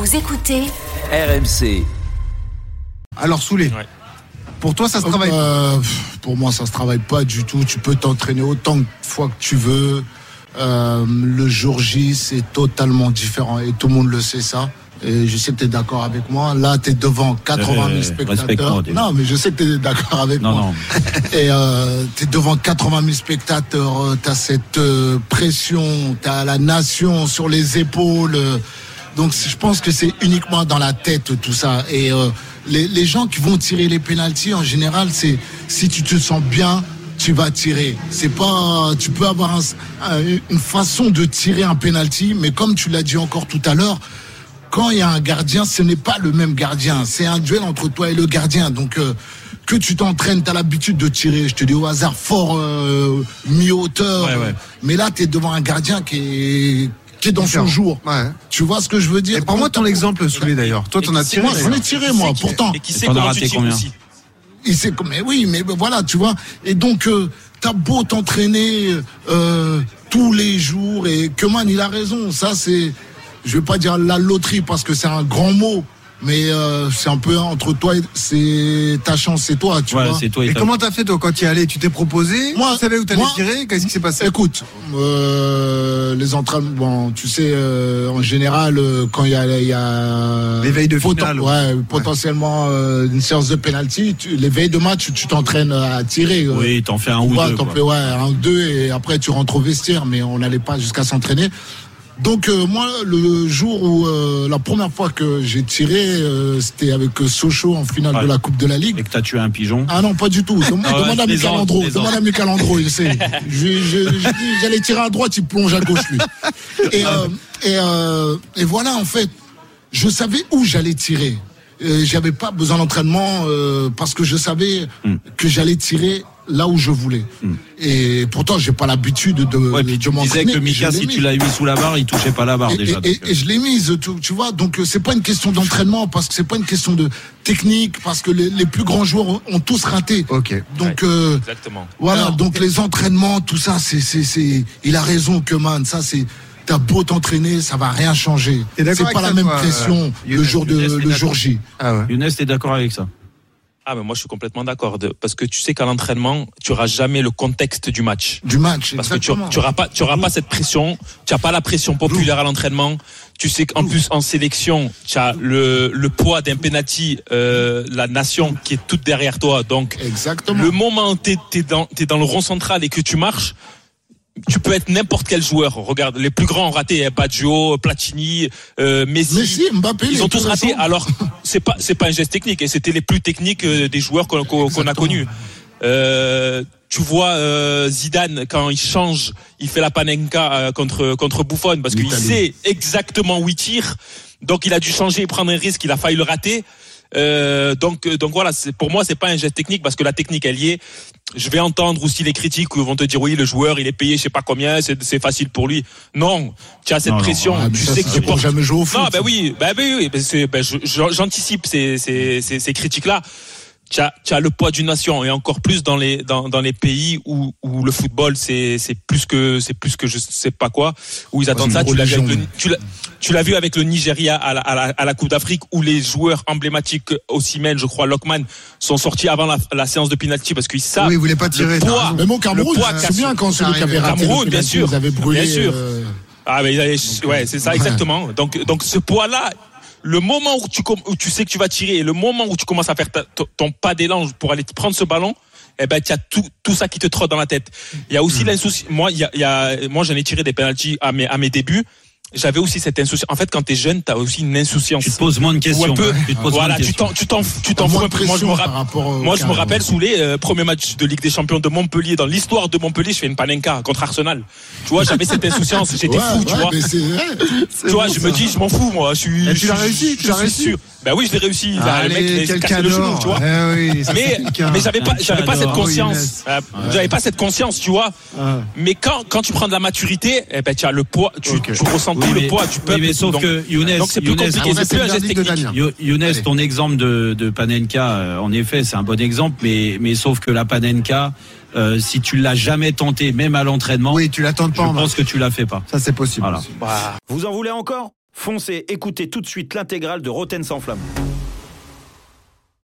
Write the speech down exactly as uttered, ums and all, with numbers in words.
Vous écoutez R M C. Alors Soulé, ouais. Pour toi ça se travaille euh, Pour moi ça se travaille pas du tout. Tu peux t'entraîner autant de fois que tu veux. Euh, le jour J c'est totalement différent et tout le monde le sait ça. Et je sais que tu es d'accord avec moi. Là, tu es devant quatre-vingt mille spectateurs. Non, mais je sais que tu es d'accord avec non, moi. Non. Et euh, tu es devant quatre-vingt mille spectateurs. Tu as cette euh, pression, tu as la nation sur les épaules. Donc, je pense que c'est uniquement dans la tête, tout ça. Et euh, les, les gens qui vont tirer les pénaltys, en général, c'est si tu te sens bien, tu vas tirer. C'est pas, tu peux avoir un, une façon de tirer un pénalty, mais comme tu l'as dit encore tout à l'heure, quand il y a un gardien, ce n'est pas le même gardien. C'est un duel entre toi et le gardien. Donc, euh, que tu t'entraînes, tu as l'habitude de tirer, je te dis au hasard, fort, euh, mi-hauteur. Ouais, ouais. Mais là, tu es devant un gardien qui est, qui est dans son jour. Ouais. Tu vois ce que je veux dire? Et prends-moi ton exemple, Soulé, d'ailleurs. Toi, t'en as tiré. Moi, j'en ai tiré, moi, pourtant. Et qui sait comment tu tires aussi? Il sait, mais oui, mais voilà, tu vois. Et donc, euh, t'as beau t'entraîner euh, tous les jours, et Keman, il a raison. Ça, c'est... Je vais pas dire la loterie parce que c'est un grand mot, mais euh, c'est un peu entre toi et c'est ta chance, c'est toi, tu ouais, vois. C'est toi et et comment t'as fait toi quand tu y allais? Tu t'es proposé? Moi, tu savais où t'allais tirer? Qu'est-ce qui s'est passé? Écoute, euh, les entraînements, bon, tu sais, euh, en général, euh, quand il y a, il y a l'éveil de poten- finale, ouais, ouais. potentiellement euh, une séance de penalty, tu, les veilles de match, tu, tu t'entraînes à tirer. Oui, euh, t'en fais un ou vois, deux. T'en fais ouais, un ou deux, et après tu rentres au vestiaire, mais on n'allait pas jusqu'à s'entraîner. Donc euh, moi, le jour où euh, la première fois que j'ai tiré, euh, c'était avec euh, Sochaux en finale ouais. de la Coupe de la Ligue. Et que t'as tué un pigeon? Ah non, pas du tout. Demande, ah ouais, demande à Michael Andro. Demande à Michael Andro, il sait. J'ai, j'ai, j'ai dit, j'allais tirer à droite, il plonge à gauche lui. Et, euh, et, euh, et voilà, en fait, je savais où j'allais tirer. Euh, j'avais pas besoin d'entraînement euh, parce que je savais mm. que j'allais tirer là où je voulais. Mm. Et pourtant, j'ai pas l'habitude de, ouais, de tu m'entraîner. disais que Mika, si mis. tu l'as mis sous la barre, il touchait pas la barre et, déjà. Et, et, et je l'ai mise, tu, tu vois. Donc, c'est pas une question d'entraînement, parce que c'est pas une question de technique, parce que les, les plus grands joueurs ont, ont tous raté. Ok. Donc, ouais, euh, exactement. Voilà. Alors, donc, les entraînements, tout ça, c'est, c'est, c'est. Il a raison, Keman. Ça, c'est. T'as beau t'entraîner, ça va rien changer. C'est pas la même toi, pression euh, le jour de Younes, le jour J. Ah ouais. Younes, t'es d'accord avec ça? Ah mais moi je suis complètement d'accord de, parce que tu sais qu'à l'entraînement tu auras jamais le contexte du match. Du match. Parce exactement. que tu, tu auras pas tu auras pas cette pression, tu as pas la pression populaire à l'entraînement. Tu sais qu'en plus en sélection tu as le le poids d'un penalty, euh, la nation qui est toute derrière toi. Donc exactement. Le moment où t'es t'es dans t'es dans le rond central et que tu marches, tu peux être n'importe quel joueur. Regarde, les plus grands ont raté, Baggio, Platini, euh, Messi. Messi, Mbappé, ils ont tous raté. Alors, c'est pas, c'est pas un geste technique, et c'était les plus techniques des joueurs qu'on, qu'on, qu'on a connus. Euh, tu vois, euh, Zidane, quand il change, il fait la panenka contre, contre Buffon, parce qu'il sait exactement où il tire. Donc, il a dû changer et prendre un risque, il a failli le rater. Euh, donc, donc voilà, c'est, pour moi, c'est pas un geste technique, parce que la technique, elle y est. Je vais entendre aussi les critiques où vont te dire oui, le joueur il est payé je sais pas combien, c'est, c'est facile pour lui. Non, tu as cette non, pression, non, tu ça, sais que tu portes jamais jouer au foot. Non, ben oui, ben oui, oui, ben c'est, ben je, j'anticipe ces, ces, ces, ces critiques là. Tu as, tu as le poids d'une nation, et encore plus dans les dans dans les pays où où le football c'est c'est plus que c'est plus que je sais pas quoi, où ils attendent ça. Tu l'as vu avec le, tu l'as tu l'as vu avec le Nigeria à la à la, à la Coupe d'Afrique, où les joueurs emblématiques, Osimhen, je crois, Lockman, sont sortis avant la, la séance de penalty parce qu'ils savent. Oui, ils voulaient pas tirer. Le poids, même au Cameroun, c'est bien quand celui qui avait raté Cameroun, bien sûr, vous avez brûlé. Bien sûr. Euh... Ah mais donc, ouais, c'est ça exactement. Donc donc ce poids là. Le moment où tu, où tu sais que tu vas tirer, et le moment où tu commences à faire ta, ton pas d'élan pour aller prendre ce ballon, eh ben, tu as tout, tout ça qui te trotte dans la tête. Il y a aussi mmh. l'insouciance. Moi, il y a, il y a, moi, j'en ai tiré des penalties à mes, à mes débuts. J'avais aussi cette insouciance. En fait, quand t'es jeune, t'as aussi une insouciance. Tu te poses moins de questions. Un peu, tu te poses voilà, moins de tu t'en, tu t'en, tu t'en fous un peu. Moi, je me, ra- moi, je me rappelle sous les euh, premiers matchs de Ligue des Champions de Montpellier, dans l'histoire de Montpellier, je fais une panenka contre Arsenal. Tu vois, j'avais cette insouciance. J'étais ouais, fou, ouais, tu vois. C'est, c'est tu vois, bon, je ça. me dis, je m'en fous, moi. Je suis. Et tu l'as réussi, tu l'as réussi. Ben oui, je l'ai réussi. Ah, le allez, mec, il a cassé le genou, tu vois. Eh oui, mais, mais j'avais pas, j'avais pas cette conscience. Euh, ouais. J'avais pas cette conscience, tu vois. Ouais. Mais quand, quand tu prends de la maturité, eh ben, tu as le poids, tu, okay. tu ressens oui, tout mais, le poids, tu peux. Oui, mais sauf donc, que Younes, donc c'est plus Younes, compliqué, c'est plus un geste technique. Younes, ton exemple de, de Panenka, euh, en effet, c'est un bon exemple, mais, mais sauf que la Panenka, Euh, si tu l'as jamais tenté, même à l'entraînement, oui, tu la tentes pas. Je pense que tu la fais pas. Ça, c'est possible. Voilà. Bah. Vous en voulez encore ? Foncez, écoutez tout de suite l'intégrale de Rotten sans flamme.